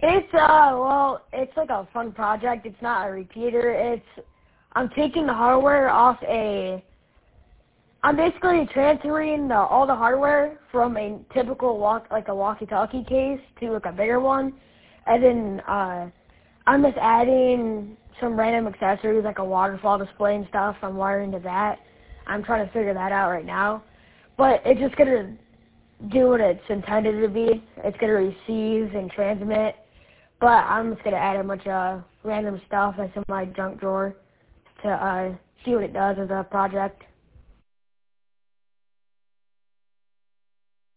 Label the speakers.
Speaker 1: Well, it's like a fun project. It's not a repeater. I'm taking the hardware I'm basically transferring all the hardware from a typical a walkie-talkie case to like a bigger one, and then I'm just adding some random accessories like a waterfall display and stuff. I'm wiring to that. I'm trying to figure that out right now, but it's just gonna do what it's intended to be. It's gonna receive and transmit, but I'm just gonna add a bunch of random stuff that's in my junk drawer to see what it does as a project.